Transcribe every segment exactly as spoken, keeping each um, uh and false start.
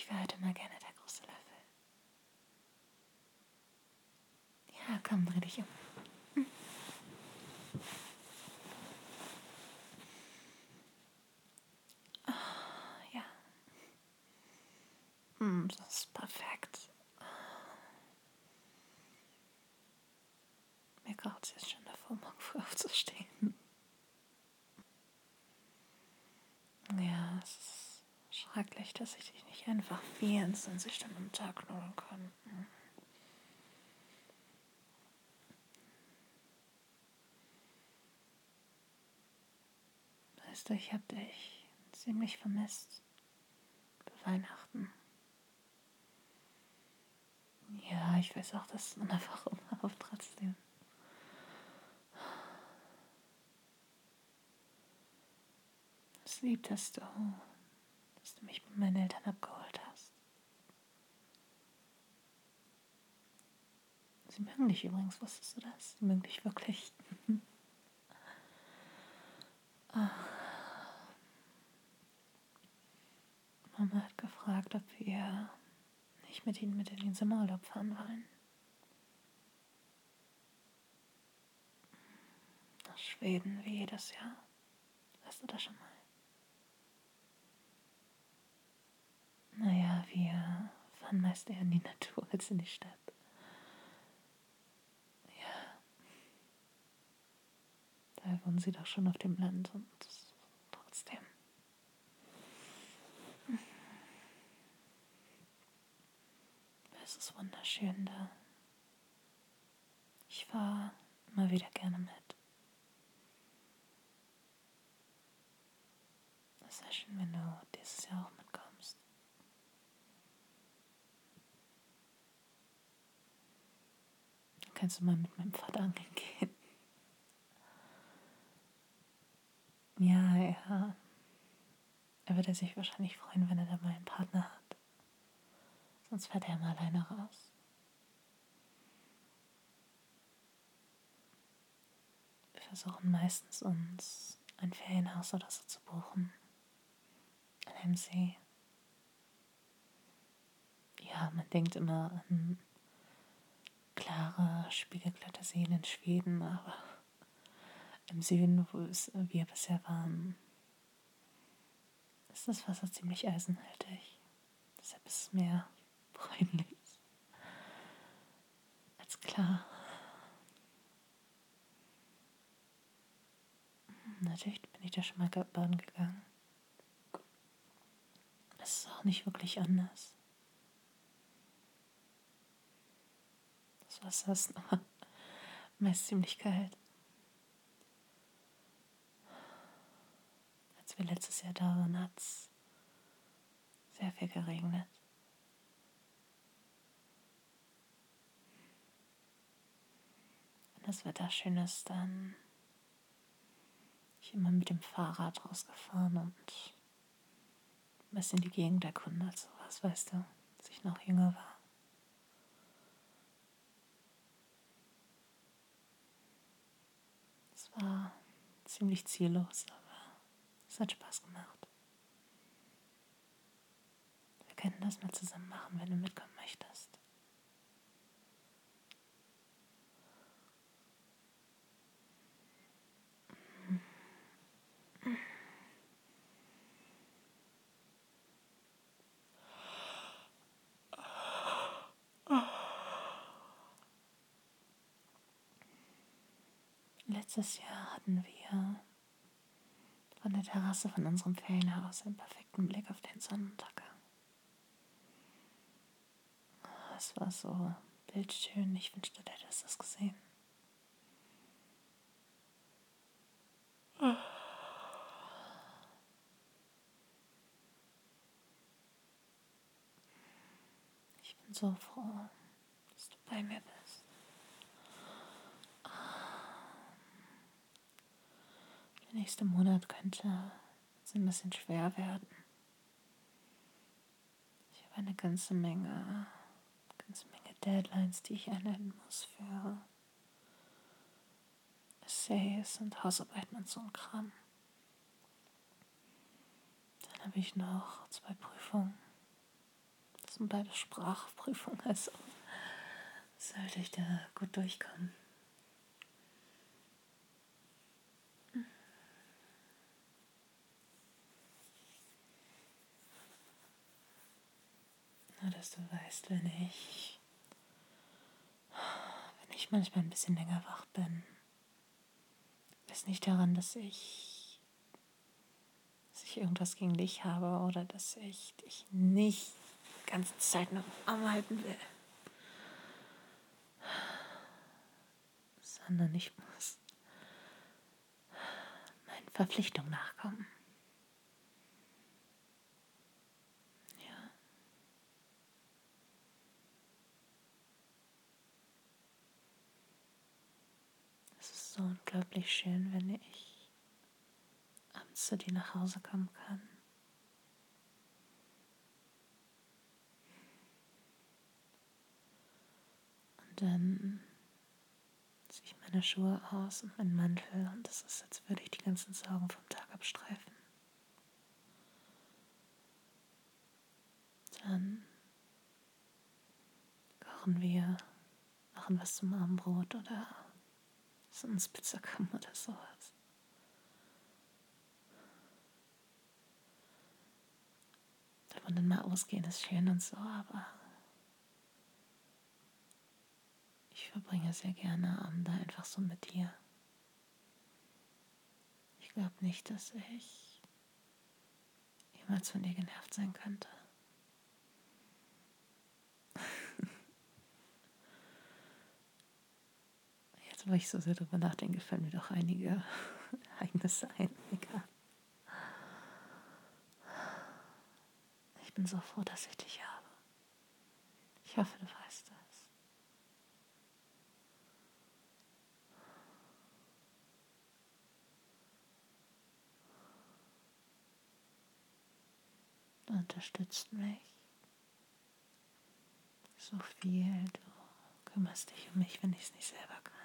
Ich wäre heute mal gerne der große Löffel. Ja, komm, dreh dich um. Ja. Hm, das ist perfekt. Mir graut es jetzt schon davor, morgen früh aufzustehen. Ja, es ist schrecklich, dass ich dich nicht einfach vierundzwanzig Stunden am Tag knuddeln kann. Hm. Weißt du, ich hab dich ziemlich vermisst. Bei Weihnachten. Ja, ich weiß auch, dass man einfach immer, aber trotzdem. Es lieb, dass du, dass du mich mit meinen Eltern abgeholt hast. Sie mögen dich übrigens, wusstest du das? Sie mögen dich wirklich. Mama hat gefragt, ob wir nicht mit ihnen mit in den Sommerurlaub fahren wollen. Nach Schweden, wie jedes Jahr. Weißt du das schon mal? Naja, wir fahren meist eher in die Natur als in die Stadt. Ja, da wohnen sie doch schon auf dem Land und trotzdem. Es ist wunderschön da. Ich fahre immer wieder gerne mit. Es wäre schön, wenn du dieses Jahr auch mitkommst. Dann kannst du mal mit meinem Vater angeln gehen. Ja, ja. Er würde sich wahrscheinlich freuen, wenn er da mal einen Partner hat. Sonst fährt er mal alleine raus. Wir versuchen meistens, uns ein Ferienhaus oder so zu buchen. An einem See. Ja, man denkt immer an klare, spiegelglatte Seen in Schweden, aber im Süden, wo es, wir bisher waren, ist das Wasser ziemlich eisenhaltig. Deshalb ist es mehr bräunlich als klar. Natürlich bin ich da schon mal baden gegangen. Es ist auch nicht wirklich anders. Das Wasser ist aber meist ziemlich kalt. Als wir letztes Jahr da waren, hat es sehr viel geregnet. Wenn das Wetter schön ist, dann bin ich immer mit dem Fahrrad rausgefahren und ein bisschen die Gegend erkundet, sowas, weißt du, als ich noch jünger war. Es war ziemlich ziellos, aber es hat Spaß gemacht. Wir können das mal zusammen machen, wenn du mitkommen möchtest. Letztes Jahr hatten wir von der Terrasse von unserem Ferienhaus einen perfekten Blick auf den Sonnenuntergang. Es war so bildschön, ich wünschte, du hättest das gesehen. Ich bin so froh, dass du bei mir bist. Der nächste Monat könnte jetzt ein bisschen schwer werden. Ich habe eine ganze Menge, ganze Menge Deadlines, die ich einhalten muss für Essays und Hausarbeiten und so ein Kram. Dann habe ich noch zwei Prüfungen. Das sind beide Sprachprüfungen, also sollte ich da gut durchkommen. Nur, dass du weißt, wenn ich, wenn ich manchmal ein bisschen länger wach bin, ist nicht daran, dass ich, dass ich irgendwas gegen dich habe oder dass ich dich nicht die ganze Zeit noch am Arm halten will, sondern ich muss meinen Verpflichtungen nachkommen. Ja. Es ist so unglaublich schön, wenn ich abends zu dir nach Hause kommen kann. Und dann ziehe ich meine Schuhe aus und meinen Mantel und es ist, als würde ich die ganzen Sorgen vom Tag abstreifen. Dann kochen wir, machen was zum Abendbrot oder lassen uns Pizza kommen oder sowas. Darf man dann mal ausgehen, ist schön und so, aber ich verbringe sehr gerne Abende einfach so mit dir. Ich glaube nicht, dass ich jemals von dir genervt sein könnte. Jetzt, wo ich so sehr drüber nachdenke, fallen mir doch einige Ereignisse ein. Egal. Ich bin so froh, dass ich dich habe. Ich hoffe, du weißt das. Du unterstützt mich so viel. Du kümmerst dich um mich, wenn ich es nicht selber kann.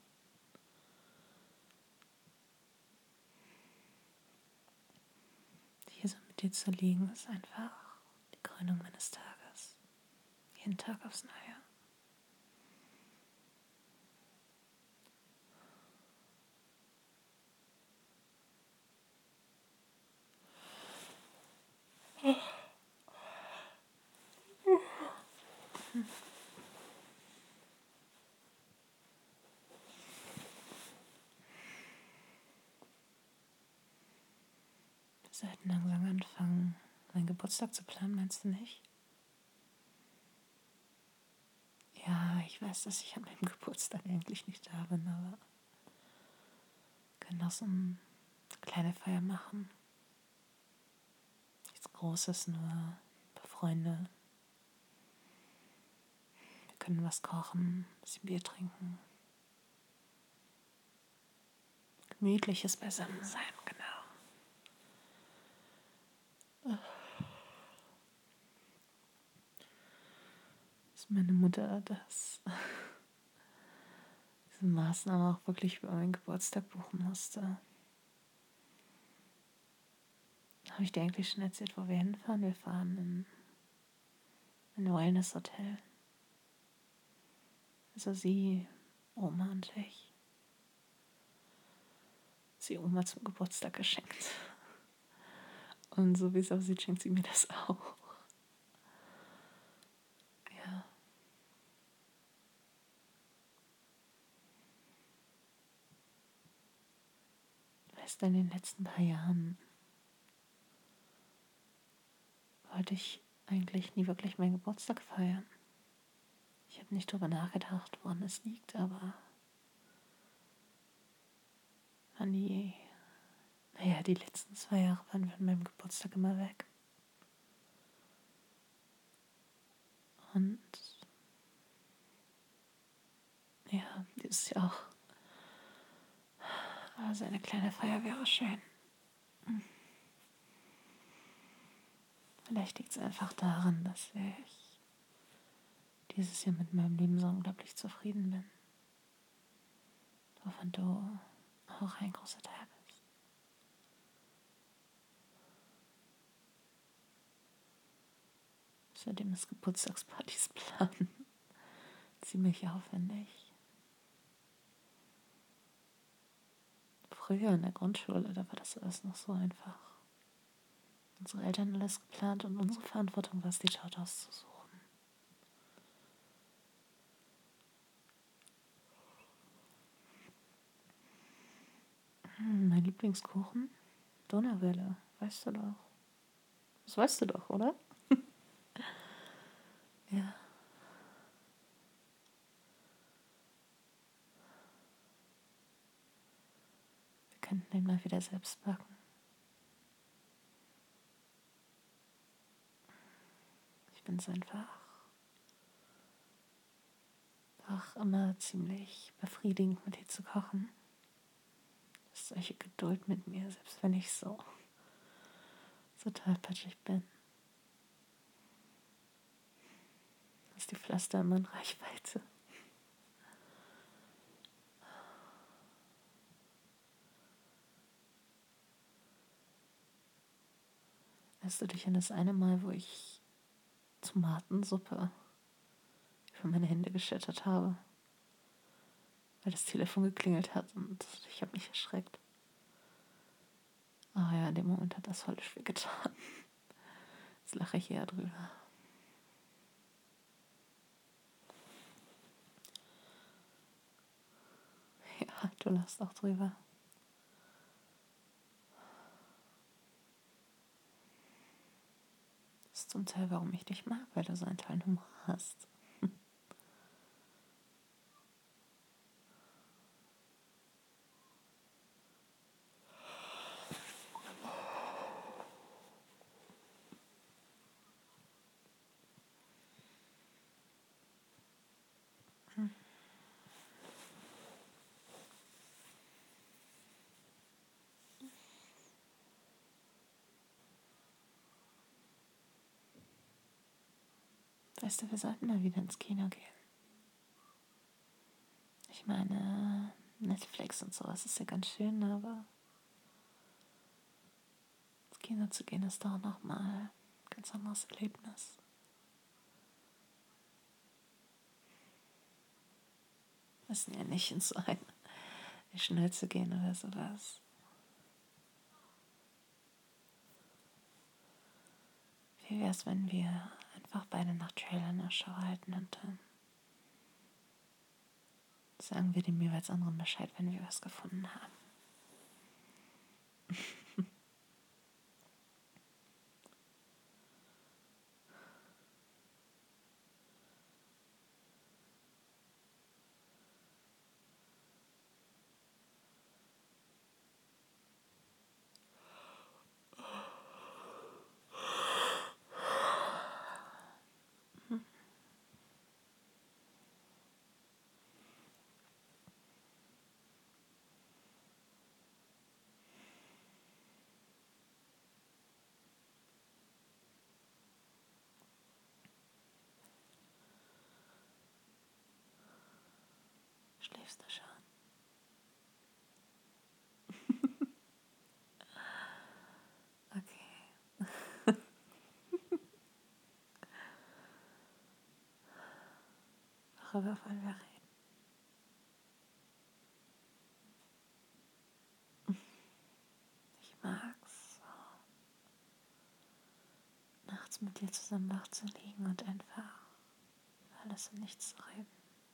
Hier so mit dir zu liegen, ist einfach die Krönung meines Tages. Jeden Tag aufs Neue. Wir sollten langsam anfangen, meinen Geburtstag zu planen, meinst du nicht? Ja, ich weiß, dass ich an meinem Geburtstag eigentlich nicht da bin, aber wir können auch so eine kleine Feier machen. Nichts Großes, nur ein paar Freunde. Wir können was kochen, ein bisschen Bier trinken. Gemütliches Beisammensein, genau. Dass meine Mutter das, diese Maßnahme auch wirklich über meinen Geburtstag buchen musste. Habe ich dir eigentlich schon erzählt, wo wir hinfahren? Wir fahren in ein Wellness-Hotel. Also sie, Oma und ich. Sie Oma zum Geburtstag geschenkt. Und so wie es aussieht, schenkt sie mir das auch. Ja. Weißt du, in den letzten paar Jahren wollte ich eigentlich nie wirklich meinen Geburtstag feiern. Ich habe nicht drüber nachgedacht, woran es liegt, aber an die, naja, die letzten zwei Jahre waren wir an meinem Geburtstag immer weg. Und ja, dieses Jahr auch. Also eine kleine Feier wäre schön. Vielleicht liegt es einfach daran, dass ich dieses Jahr mit meinem Leben so unglaublich zufrieden bin. Wovon du auch ein großer Teil bist. Außerdem ist Geburtstagspartys planen ziemlich aufwendig. Früher in der Grundschule, da war das alles noch so einfach. Unsere Eltern alles geplant und unsere Verantwortung war es, die Torte auszusuchen. Hm, mein Lieblingskuchen? Donauwelle, weißt du doch. Das weißt du doch, oder? Ja. Wir könnten den mal wieder selbst backen. Ich bin es einfach. Auch immer ziemlich befriedigend, mit dir zu kochen. Du hast solche Geduld mit mir, selbst wenn ich so, so tollpatschig bin. Du hast die Pflaster immer in Reichweite. Erinnerst du dich an das eine Mal, wo ich Tomatensuppe über meine Hände geschüttet habe? Weil das Telefon geklingelt hat und ich habe mich erschreckt. Ah ja, in dem Moment hat das höllisch weh getan. Jetzt lache ich eher drüber. Ja, du lachst auch drüber. Das ist zum Teil, warum ich dich mag, weil du so einen tollen Humor hast. Weißt du, wir sollten mal wieder ins Kino gehen. Ich meine, Netflix und sowas ist ja ganz schön, aber ins Kino zu gehen ist doch nochmal ein ganz anderes Erlebnis. Wir müssen ja nicht in so eine Schnellze gehen oder sowas. Wie wäre es, wenn wir einfach beide nach Trailern Ausschau halten und dann sagen wir dem jeweils anderen Bescheid, wenn wir was gefunden haben. Schläfst du schon? Okay. Worüber wollen wir reden? Ich mag's, so nachts mit dir zusammen wach zu liegen und einfach alles und nichts zu reden.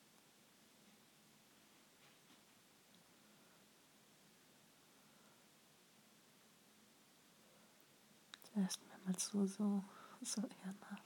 Hörst mir mal zu, so, so ehrenhaft.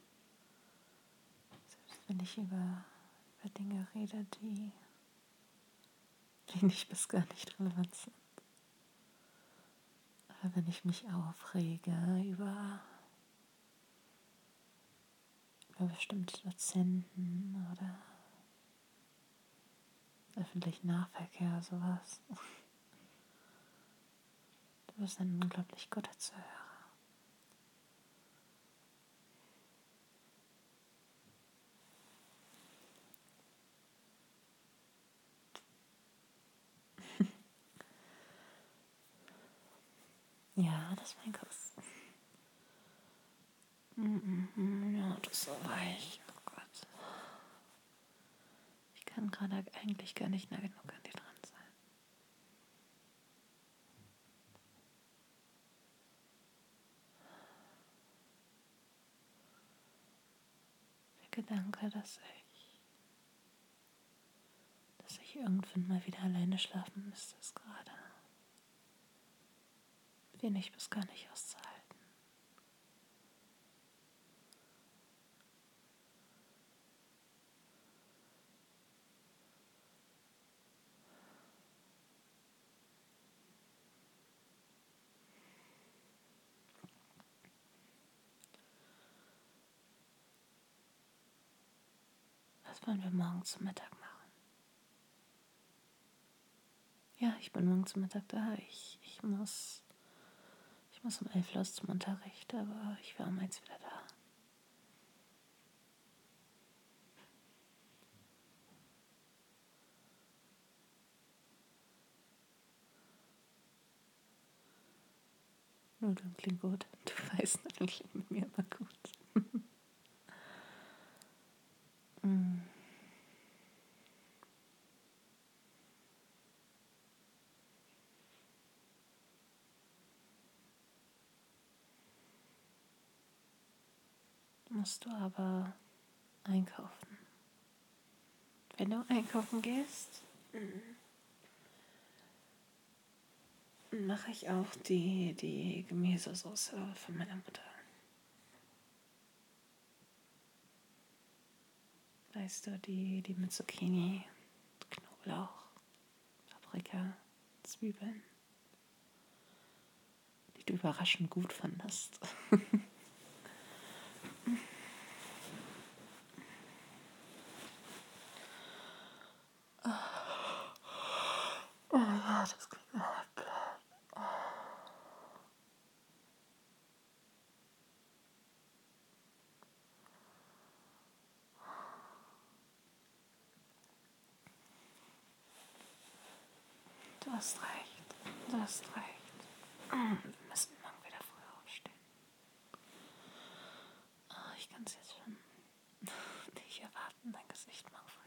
Selbst wenn ich über, über Dinge rede, die, die nicht bis gar nicht relevant sind. Aber wenn ich mich aufrege über, über bestimmte Dozenten oder öffentlichen Nahverkehr, sowas. Du bist ein unglaublich guter Zuhörer. Ja, das ist mein Kuss. Mhm, ja, das ist so weich. Oh Gott. Ich kann gerade eigentlich gar nicht nah genug an dir dran sein. Der Gedanke, dass ich, dass ich irgendwann mal wieder alleine schlafen müsste, ist gerade wenig bis gar nicht auszuhalten. Was wollen wir morgen zum Mittag machen? Ja, ich bin morgen zum Mittag da. Ich, ich muss, ich muss um elf los zum Unterricht, aber ich wäre um eins wieder da. Nudeln klingt gut. Du weißt, Nudeln klingt mit mir immer gut. mm. Musst du aber einkaufen. Wenn du einkaufen gehst, mache ich auch die, die Gemüsesoße von meiner Mutter. Weißt du, die, die mit Zucchini, Knoblauch, Paprika, Zwiebeln, die du überraschend gut fandest. Oh ja, das klingt auch. Du hast recht. Du hast recht. Wir müssen morgen wieder früh aufstehen. Oh, ich kann es jetzt schon nicht erwarten, dein Gesicht morgen früh